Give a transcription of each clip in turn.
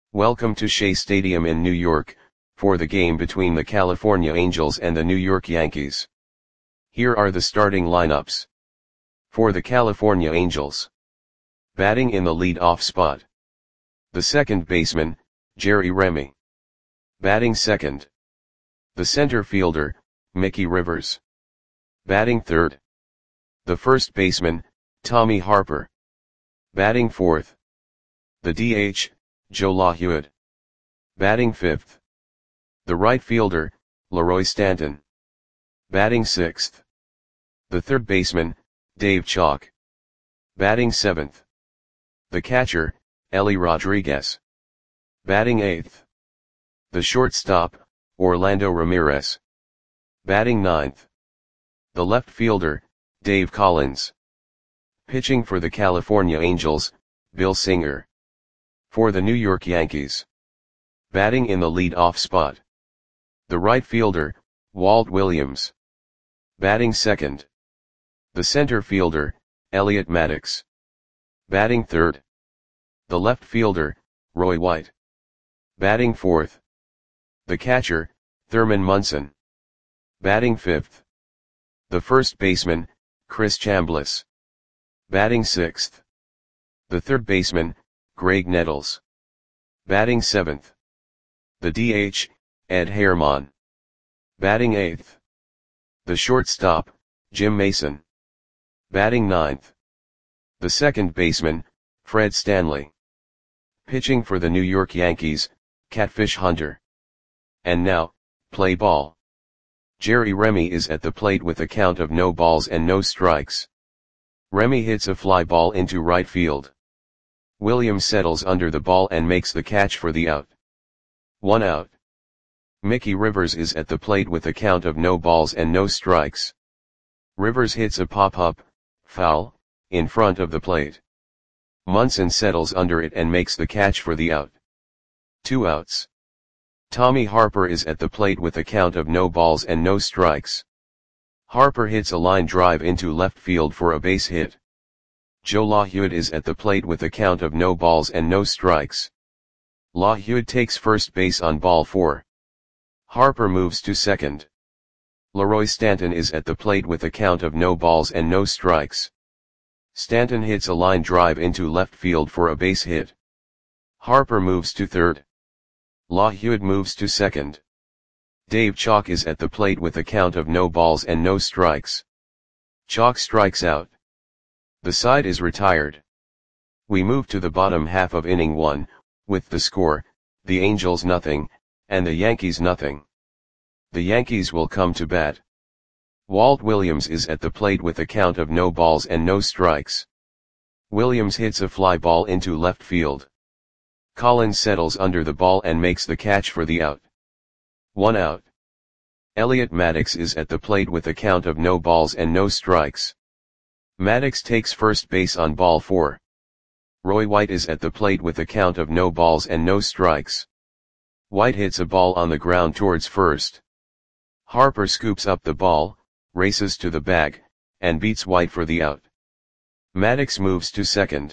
Welcome to Shea Stadium in New York, for the game between the California Angels and the New York Yankees. Here are the starting lineups. For the California Angels. Batting in the lead-off spot. The second baseman, Jerry Remy. Batting second. The center fielder, Mickey Rivers. Batting third. The first baseman, Tommy Harper. Batting fourth. The DH, Joe LaHue. Batting fifth. The right fielder, Leroy Stanton. Batting sixth. The third baseman, Dave Chalk. Batting seventh. The catcher, Ellie Rodriguez. Batting eighth. The shortstop, Orlando Ramirez. Batting ninth. The left fielder, Dave Collins. Pitching for the California Angels, Bill Singer. For the New York Yankees. Batting in the lead-off spot. The right fielder, Walt Williams. Batting second. The center fielder, Elliot Maddox. Batting third. The left fielder, Roy White. Batting fourth. The catcher, Thurman Munson. Batting fifth. The first baseman, Chris Chambliss. Batting sixth. The third baseman, Greg Nettles. Batting seventh. The DH, Ed Herman. Batting eighth. The shortstop, Jim Mason. Batting ninth. The second baseman, Fred Stanley. Pitching for the New York Yankees, Catfish Hunter. And now, play ball. Jerry Remy is at the plate with a count of no balls and no strikes. Remy hits a fly ball into right field. Williams settles under the ball and makes the catch for the out. 1 out. Mickey Rivers is at the plate with a count of no balls and no strikes. Rivers hits a pop-up, foul, in front of the plate. Munson settles under it and makes the catch for the out. 2 outs. Tommy Harper is at the plate with a count of no balls and no strikes. Harper hits a line drive into left field for a base hit. Joe LaHue is at the plate with a count of no balls and no strikes. LaHue takes first base on ball 4. Harper moves to second. Leroy Stanton is at the plate with a count of no balls and no strikes. Stanton hits a line drive into left field for a base hit. Harper moves to third. LaHue moves to second. Dave Chalk is at the plate with a count of no balls and no strikes. Chalk strikes out. The side is retired. We move to the bottom half of inning 1, with the score, the Angels nothing, and the Yankees nothing. The Yankees will come to bat. Walt Williams is at the plate with a count of no balls and no strikes. Williams hits a fly ball into left field. Collins settles under the ball and makes the catch for the out. 1 out. Elliot Maddox is at the plate with a count of no balls and no strikes. Maddox takes first base on ball 4. Roy White is at the plate with a count of no balls and no strikes. White hits a ball on the ground towards first. Harper scoops up the ball, races to the bag, and beats White for the out. Maddox moves to second.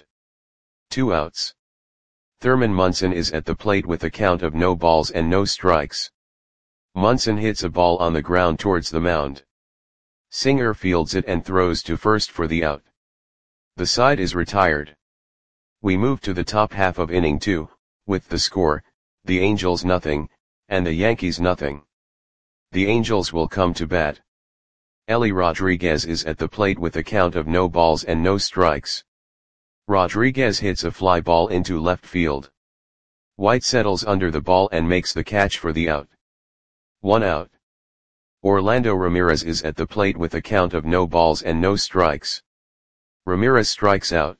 2 outs. Thurman Munson is at the plate with a count of no balls and no strikes. Munson hits a ball on the ground towards the mound. Singer fields it and throws to first for the out. The side is retired. We move to the top half of inning 2, with the score, the Angels nothing, and the Yankees nothing. The Angels will come to bat. Ellie Rodriguez is at the plate with a count of no balls and no strikes. Rodriguez hits a fly ball into left field. White settles under the ball and makes the catch for the out. 1 out. Orlando Ramirez is at the plate with a count of no balls and no strikes. Ramirez strikes out.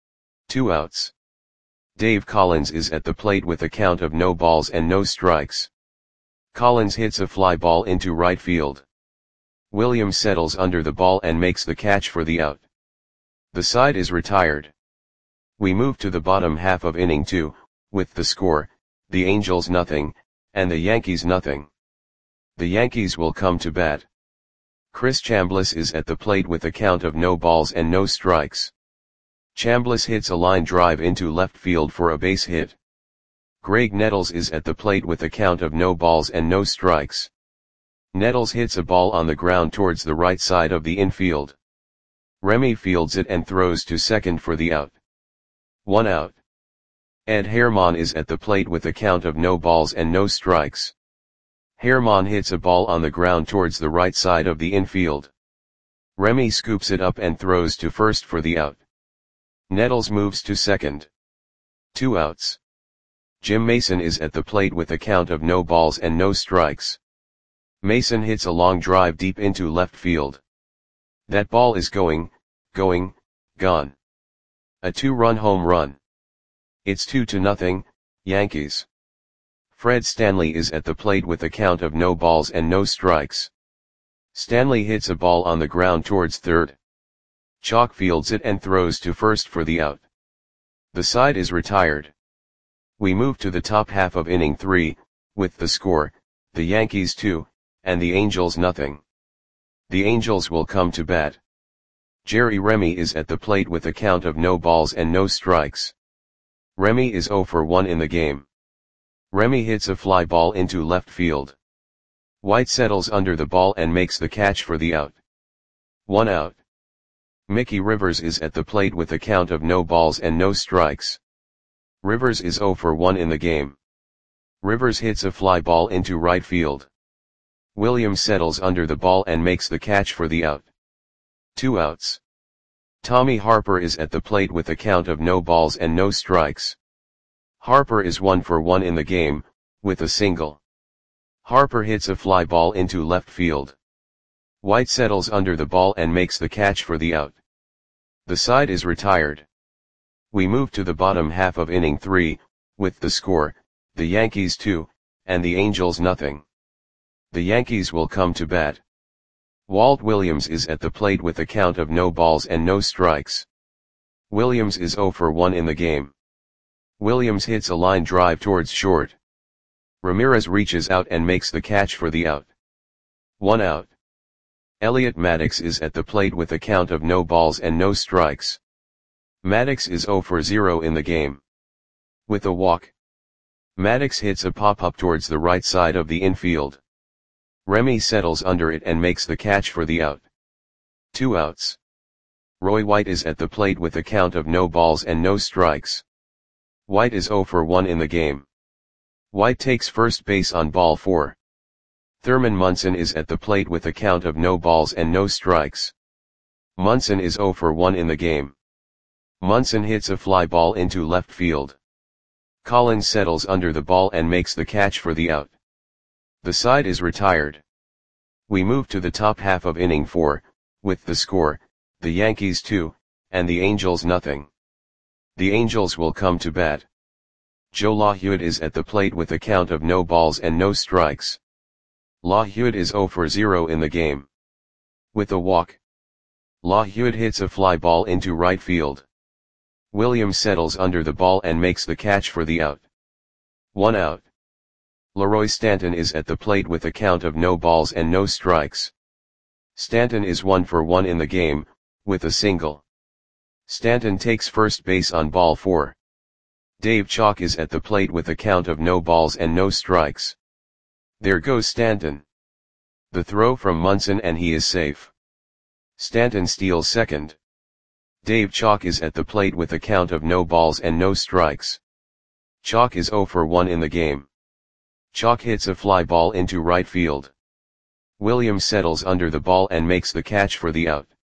2 outs. Dave Collins is at the plate with a count of no balls and no strikes. Collins hits a fly ball into right field. Williams settles under the ball and makes the catch for the out. The side is retired. We move to the bottom half of inning 2, with the score, the Angels nothing, and the Yankees nothing. The Yankees will come to bat. Chris Chambliss is at the plate with a count of no balls and no strikes. Chambliss hits a line drive into left field for a base hit. Greg Nettles is at the plate with a count of no balls and no strikes. Nettles hits a ball on the ground towards the right side of the infield. Remy fields it and throws to second for the out. 1 out. Ed Herman is at the plate with a count of no balls and no strikes. Herman hits a ball on the ground towards the right side of the infield. Remy scoops it up and throws to first for the out. Nettles moves to second. 2 outs. Jim Mason is at the plate with a count of no balls and no strikes. Mason hits a long drive deep into left field. That ball is gone. A 2-run home run. It's 2-0, Yankees. Fred Stanley is at the plate with a count of no balls and no strikes. Stanley hits a ball on the ground towards third. Chalk fields it and throws to first for the out. The side is retired. We move to the top half of inning 3, with the score, the Yankees 2, and the Angels nothing. The Angels will come to bat. Jerry Remy is at the plate with a count of no balls and no strikes. Remy is 0 for 1 in the game. Remy hits a fly ball into left field. White settles under the ball and makes the catch for the out. 1 out. Mickey Rivers is at the plate with a count of no balls and no strikes. Rivers is 0 for 1 in the game. Rivers hits a fly ball into right field. Williams settles under the ball and makes the catch for the out. 2 outs. Tommy Harper is at the plate with a count of no balls and no strikes. Harper is 1 for 1 in the game, with a single. Harper hits a fly ball into left field. White settles under the ball and makes the catch for the out. The side is retired. We move to the bottom half of inning 3, with the score, the Yankees 2, and the Angels nothing. The Yankees will come to bat. Walt Williams is at the plate with a count of no balls and no strikes. Williams is 0 for 1 in the game. Williams hits a line drive towards short. Ramirez reaches out and makes the catch for the out. 1 out. Elliot Maddox is at the plate with a count of no balls and no strikes. Maddox is 0 for 0 in the game. With a walk. Maddox hits a pop-up towards the right side of the infield. Remy settles under it and makes the catch for the out. 2 outs. Roy White is at the plate with a count of no balls and no strikes. White is 0 for 1 in the game. White takes first base on ball 4. Thurman Munson is at the plate with a count of no balls and no strikes. Munson is 0 for 1 in the game. Munson hits a fly ball into left field. Collins settles under the ball and makes the catch for the out. The side is retired. We move to the top half of inning 4, with the score, the Yankees 2, and the Angels nothing. The Angels will come to bat. Joe LaHewitt is at the plate with a count of no balls and no strikes. LaHewitt is 0 for 0 in the game. With a walk. LaHewitt hits a fly ball into right field. Williams settles under the ball and makes the catch for the out. 1 out. Leroy Stanton is at the plate with a count of no balls and no strikes. Stanton is 1 for 1 in the game, with a single. Stanton takes first base on ball 4. Dave Chalk is at the plate with a count of no balls and no strikes. There goes Stanton. The throw from Munson and he is safe. Stanton steals second. Dave Chalk is at the plate with a count of no balls and no strikes. Chalk is 0 for 1 in the game. Chalk hits a fly ball into right field. Williams settles under the ball and makes the catch for the out.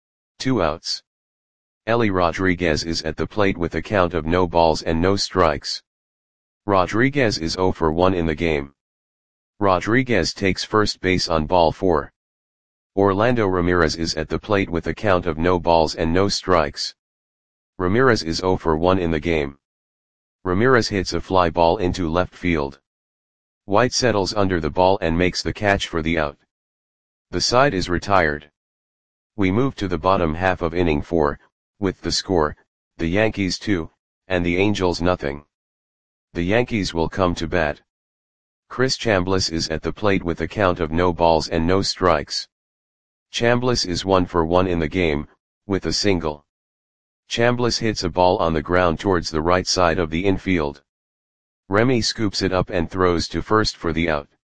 2 outs. Ellie Rodriguez is at the plate with a count of no balls and no strikes. Rodriguez is 0 for 1 in the game. Rodriguez takes first base on ball 4. Orlando Ramirez is at the plate with a count of no balls and no strikes. Ramirez is 0 for 1 in the game. Ramirez hits a fly ball into left field. White settles under the ball and makes the catch for the out. The side is retired. We move to the bottom half of inning 4, with the score, the Yankees 2, and the Angels nothing. The Yankees will come to bat. Chris Chambliss is at the plate with a count of no balls and no strikes. Chambliss is 1 for 1 in the game, with a single. Chambliss hits a ball on the ground towards the right side of the infield. Remy scoops it up and throws to first for the out.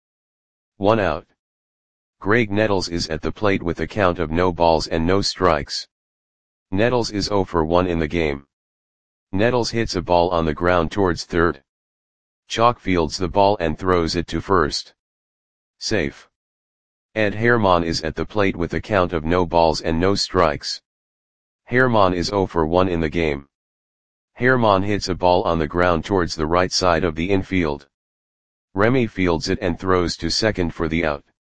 1 out. Greg Nettles is at the plate with a count of no balls and no strikes. Nettles is 0 for 1 in the game. Nettles hits a ball on the ground towards third. Chalk fields the ball and throws it to first. Safe. Ed Herman is at the plate with a count of no balls and no strikes. Herman is 0 for 1 in the game. Herman hits a ball on the ground towards the right side of the infield. Remy fields it and throws to second for the out.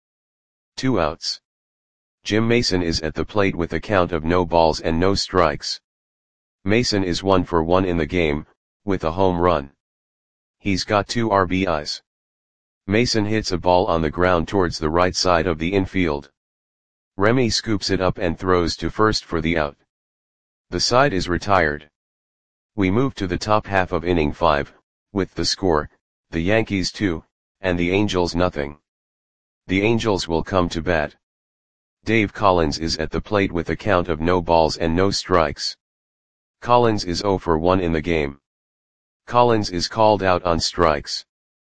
2 outs. Jim Mason is at the plate with a count of no balls and no strikes. Mason is 1 for 1 in the game, with a home run. He's got 2 RBIs. Mason hits a ball on the ground towards the right side of the infield. Remy scoops it up and throws to first for the out. The side is retired. We move to the top half of inning 5, with the score, the Yankees 2, and the Angels nothing. The Angels will come to bat. Dave Collins is at the plate with a count of no balls and no strikes. Collins is 0 for 1 in the game. Collins is called out on strikes.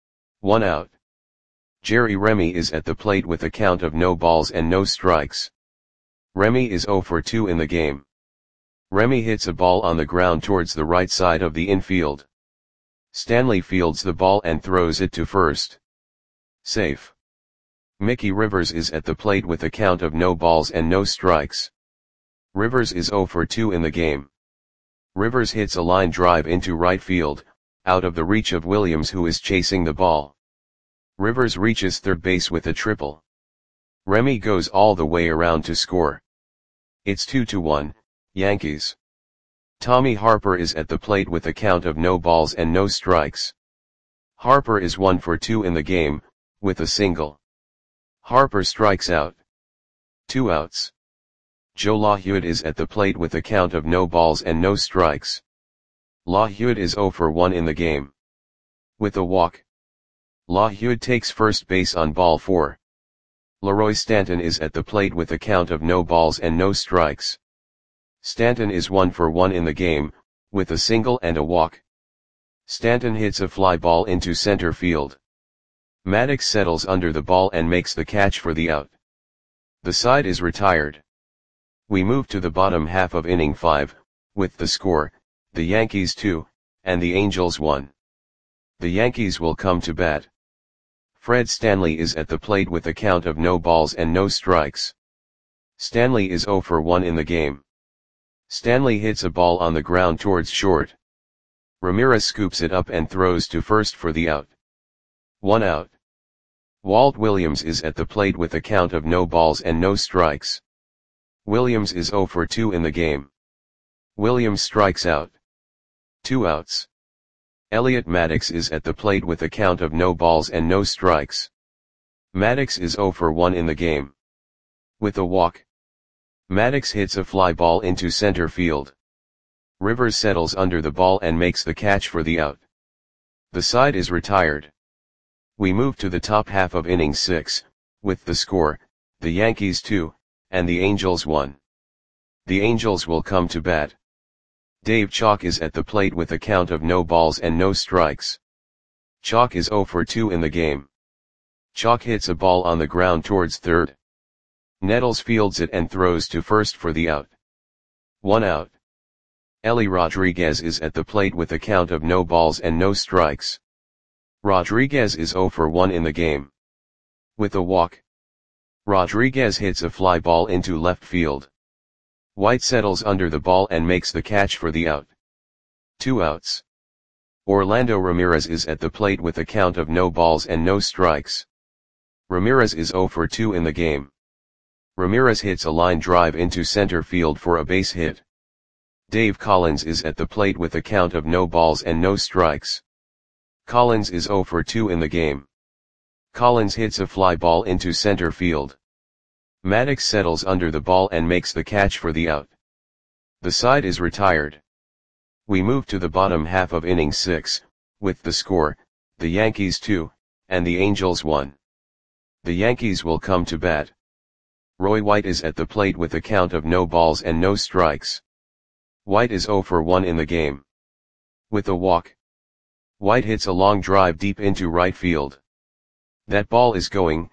1 out. Jerry Remy is at the plate with a count of no balls and no strikes. Remy is 0 for 2 in the game. Remy hits a ball on the ground towards the right side of the infield. Stanley fields the ball and throws it to first. Safe. Mickey Rivers is at the plate with a count of no balls and no strikes. Rivers is 0 for 2 in the game. Rivers hits a line drive into right field, out of the reach of Williams who is chasing the ball. Rivers reaches third base with a triple. Remy goes all the way around to score. It's 2-1, Yankees. Tommy Harper is at the plate with a count of no balls and no strikes. Harper is 1 for 2 in the game, with a single. Harper strikes out. 2 outs. Joe LaHewitt is at the plate with a count of no balls and no strikes. LaHewitt is 0 for 1 in the game. With a walk. LaHewitt takes first base on ball 4. Leroy Stanton is at the plate with a count of no balls and no strikes. Stanton is 1 for 1 in the game, with a single and a walk. Stanton hits a fly ball into center field. Maddox settles under the ball and makes the catch for the out. The side is retired. We move to the bottom half of inning 5, with the score, the Yankees 2, and the Angels 1. The Yankees will come to bat. Fred Stanley is at the plate with a count of no balls and no strikes. Stanley is 0 for 1 in the game. Stanley hits a ball on the ground towards short. Ramirez scoops it up and throws to first for the out. 1 out. Walt Williams is at the plate with a count of no balls and no strikes. Williams is 0 for 2 in the game. Williams strikes out. 2 outs. Elliot Maddox is at the plate with a count of no balls and no strikes. Maddox is 0 for 1 in the game. With a walk. Maddox hits a fly ball into center field. Rivers settles under the ball and makes the catch for the out. The side is retired. We move to the top half of inning 6, with the score, the Yankees 2, and the Angels 1. The Angels will come to bat. Dave Chalk is at the plate with a count of no balls and no strikes. Chalk is 0 for 2 in the game. Chalk hits a ball on the ground towards third. Nettles fields it and throws to first for the out. 1 out. Ellie Rodriguez is at the plate with a count of no balls and no strikes. Rodriguez is 0 for 1 in the game. With a walk. Rodriguez hits a fly ball into left field. White settles under the ball and makes the catch for the out. 2 outs. Orlando Ramirez is at the plate with a count of no balls and no strikes. Ramirez is 0 for 2 in the game. Ramirez hits a line drive into center field for a base hit. Dave Collins is at the plate with a count of no balls and no strikes. Collins is 0 for 2 in the game. Collins hits a fly ball into center field. Maddox settles under the ball and makes the catch for the out. The side is retired. We move to the bottom half of inning 6, with the score, the Yankees 2, and the Angels 1. The Yankees will come to bat. Roy White is at the plate with a count of no balls and no strikes. White is 0 for 1 in the game. With a walk. White hits a long drive deep into right field. That ball is going,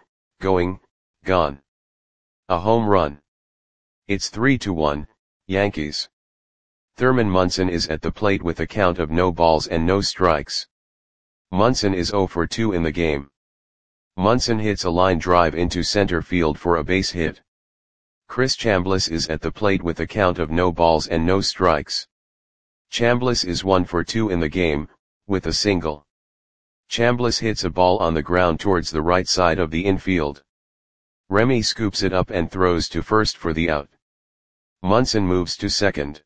gone. A home run. It's 3-1, Yankees. Thurman Munson is at the plate with a count of no balls and no strikes. Munson is 0 for 2 in the game. Munson hits a line drive into center field for a base hit. Chris Chambliss is at the plate with a count of no balls and no strikes. Chambliss is 1 for 2 in the game, with a single. Chambliss hits a ball on the ground towards the right side of the infield. Remy scoops it up and throws to first for the out. Munson moves to second.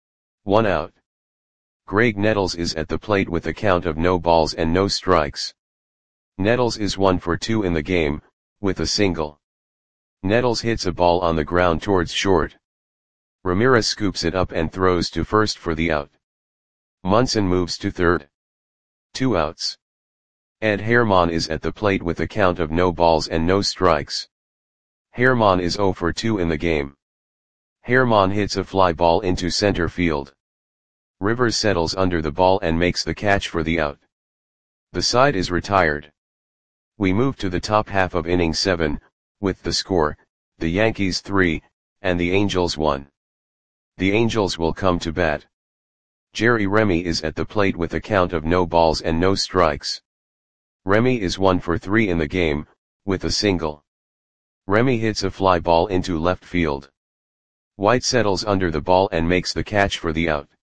1 out. Graig Nettles is at the plate with a count of no balls and no strikes. Nettles is 1 for 2 in the game, with a single. Nettles hits a ball on the ground towards short. Ramirez scoops it up and throws to first for the out. Munson moves to third. 2 outs. Ed Herman is at the plate with a count of no balls and no strikes. Herman is 0 for 2 in the game. Herman hits a fly ball into center field. Rivers settles under the ball and makes the catch for the out. The side is retired. We move to the top half of inning 7, with the score, the Yankees 3, and the Angels 1. The Angels will come to bat. Jerry Remy is at the plate with a count of no balls and no strikes. Remy is 1 for 3 in the game, with a single. Remy hits a fly ball into left field. White settles under the ball and makes the catch for the out.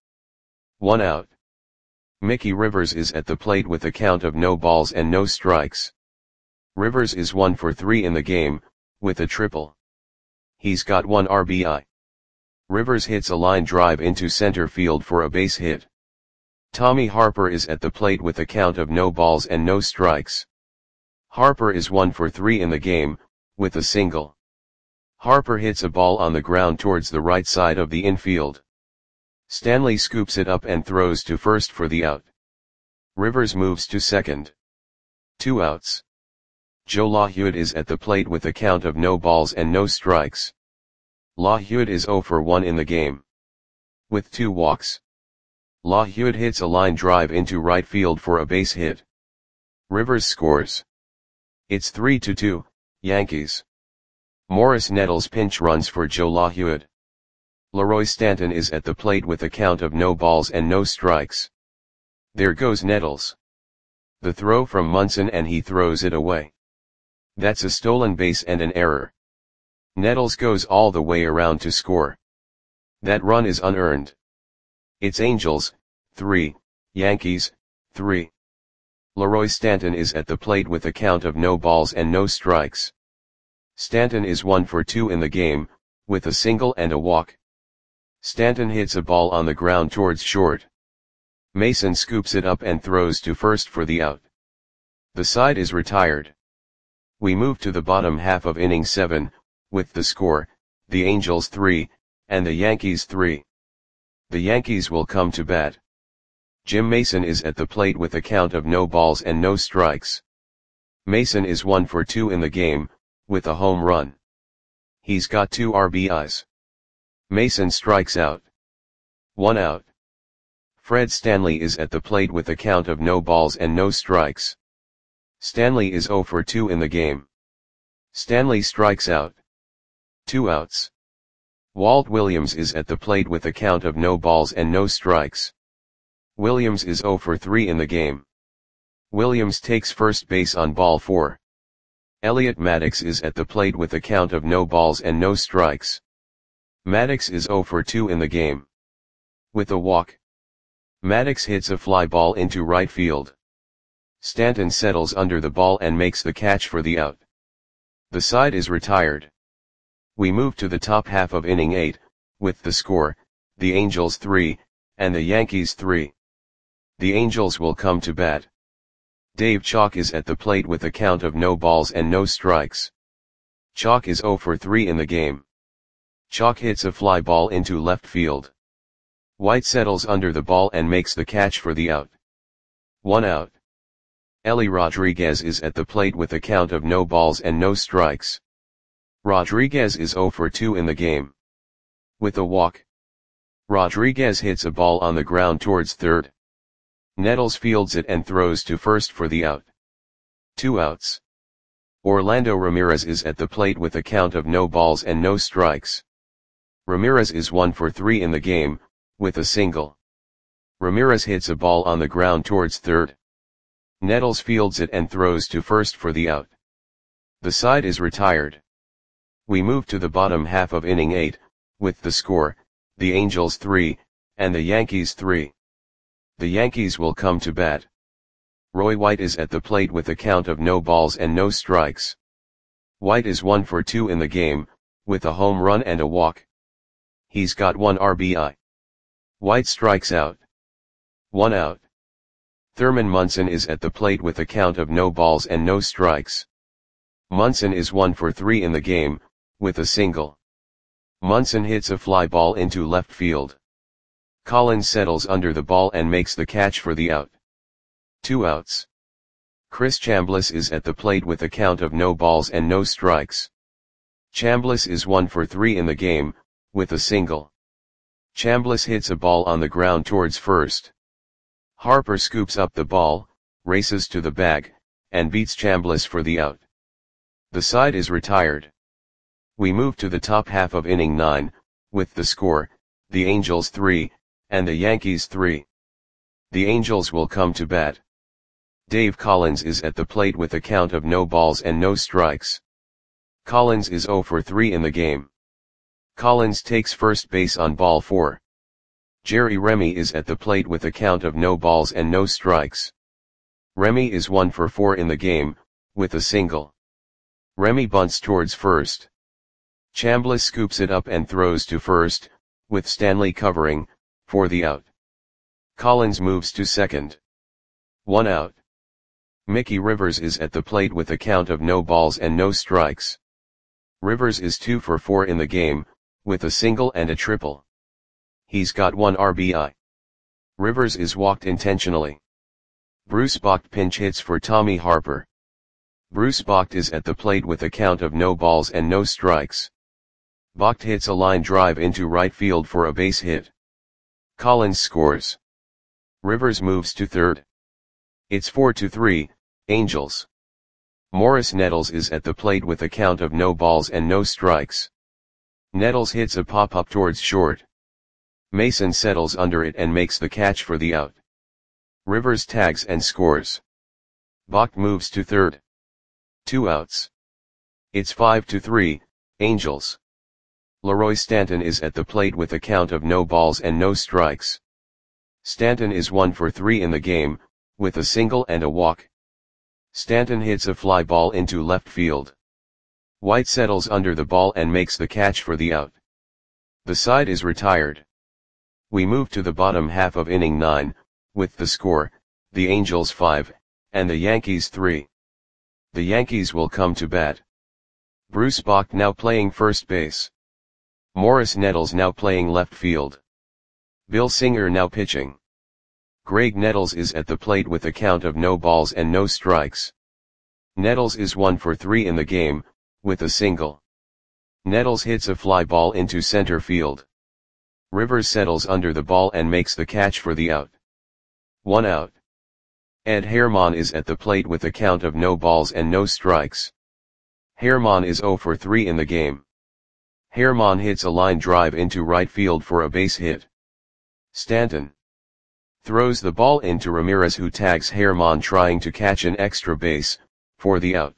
1 out. Mickey Rivers is at the plate with a count of no balls and no strikes. Rivers is 1 for 3 in the game, with a triple. He's got 1 RBI. Rivers hits a line drive into center field for a base hit. Tommy Harper is at the plate with a count of no balls and no strikes. Harper is 1 for 3 in the game, with a single. Harper hits a ball on the ground towards the right side of the infield. Stanley scoops it up and throws to first for the out. Rivers moves to second. 2 outs. Joe LaHude is at the plate with a count of no balls and no strikes. LaHude is 0 for 1 in the game. With 2 walks. LaHude hits a line drive into right field for a base hit. Rivers scores. It's 3-2, Yankees. Morris Nettles pinch runs for Joe LaHude. Leroy Stanton is at the plate with a count of no balls and no strikes. There goes Nettles. The throw from Munson and he throws it away. That's a stolen base and an error. Nettles goes all the way around to score. That run is unearned. It's Angels, 3, Yankees, 3. Leroy Stanton is at the plate with a count of no balls and no strikes. Stanton is 1 for 2 in the game, with a single and a walk. Stanton hits a ball on the ground towards short. Mason scoops it up and throws to first for the out. The side is retired. We move to the bottom half of inning 7, with the score, the Angels 3, and the Yankees 3. The Yankees will come to bat. Jim Mason is at the plate with a count of no balls and no strikes. Mason is 1 for 2 in the game, with a home run. He's got 2 RBIs. Mason strikes out. 1 out. Fred Stanley is at the plate with a count of no balls and no strikes. Stanley is 0 for 2 in the game. Stanley strikes out. 2 outs. Walt Williams is at the plate with a count of no balls and no strikes. Williams is 0 for 3 in the game. Williams takes first base on ball 4. Elliot Maddox is at the plate with a count of no balls and no strikes. Maddox is 0 for 2 in the game. With a walk. Maddox hits a fly ball into right field. Stanton settles under the ball and makes the catch for the out. The side is retired. We move to the top half of inning 8, with the score, the Angels 3, and the Yankees 3. The Angels will come to bat. Dave Chalk is at the plate with a count of no balls and no strikes. Chalk is 0 for 3 in the game. Chalk hits a fly ball into left field. White settles under the ball and makes the catch for the out. 1 out. Ellie Rodriguez is at the plate with a count of no balls and no strikes. Rodriguez is 0 for 2 in the game. With a walk. Rodriguez hits a ball on the ground towards third. Nettles fields it and throws to first for the out. 2 outs. Orlando Ramirez is at the plate with a count of no balls and no strikes. Ramirez is 1 for 3 in the game, with a single. Ramirez hits a ball on the ground towards third. Nettles fields it and throws to first for the out. The side is retired. We move to the bottom half of inning 8, with the score, the Angels 3, and the Yankees 3. The Yankees will come to bat. Roy White is at the plate with a count of no balls and no strikes. White is 1 for 2 in the game, with a home run and a walk. He's got 1 RBI. White strikes out. 1 out. Thurman Munson is at the plate with a count of no balls and no strikes. Munson is 1 for 3 in the game, with a single. Munson hits a fly ball into left field. Collins settles under the ball and makes the catch for the out. 2 outs. Chris Chambliss is at the plate with a count of no balls and no strikes. Chambliss is 1 for 3 in the game, with a single. Chambliss hits a ball on the ground towards first. Harper scoops up the ball, races to the bag, and beats Chambliss for the out. The side is retired. We move to the top half of inning 9, with the score, the Angels 3, and the Yankees 3. The Angels will come to bat. Dave Collins is at the plate with a count of no balls and no strikes. Collins is 0 for 3 in the game. Collins takes first base on ball 4. Jerry Remy is at the plate with a count of no balls and no strikes. Remy is 1 for 4 in the game, with a single. Remy bunts towards first. Chambliss scoops it up and throws to first, with Stanley covering, for the out. Collins moves to second. 1 out. Mickey Rivers is at the plate with a count of no balls and no strikes. Rivers is 2 for 4 in the game, with a single and a triple. He's got 1 RBI. Rivers is walked intentionally. Bruce Bocht pinch hits for Tommy Harper. Bruce Bocht is at the plate with a count of no balls and no strikes. Bocht hits a line drive into right field for a base hit. Collins scores. Rivers moves to third. It's 4-3, Angels. Morris Nettles is at the plate with a count of no balls and no strikes. Nettles hits a pop-up towards short. Mason settles under it and makes the catch for the out. Rivers tags and scores. Bocht moves to third. 2 outs. It's 5-3, Angels. Leroy Stanton is at the plate with a count of no balls and no strikes. Stanton is 1 for 3 in the game, with a single and a walk. Stanton hits a fly ball into left field. White settles under the ball and makes the catch for the out. The side is retired. We move to the bottom half of inning 9, with the score, the Angels 5, and the Yankees 3. The Yankees will come to bat. Bruce Bocht now playing first base. Morris Nettles now playing left field. Bill Singer now pitching. Greg Nettles is at the plate with a count of no balls and no strikes. Nettles is 1 for 3 in the game, with a single. Nettles hits a fly ball into center field. Rivers settles under the ball and makes the catch for the out. 1 out. Ed Herman is at the plate with a count of no balls and no strikes. Herman is 0 for 3 in the game. Herman hits a line drive into right field for a base hit. Stanton throws the ball into Ramirez, who tags Herman trying to catch an extra base, for the out.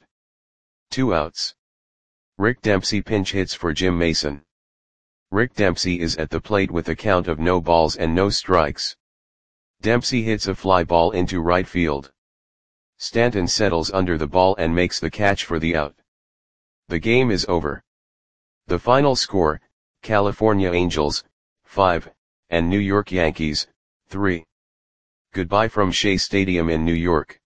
2 outs. Rick Dempsey pinch hits for Jim Mason. Rick Dempsey is at the plate with a count of no balls and no strikes. Dempsey hits a fly ball into right field. Stanton settles under the ball and makes the catch for the out. The game is over. The final score, California Angels, 5, and New York Yankees, 3. Goodbye from Shea Stadium in New York.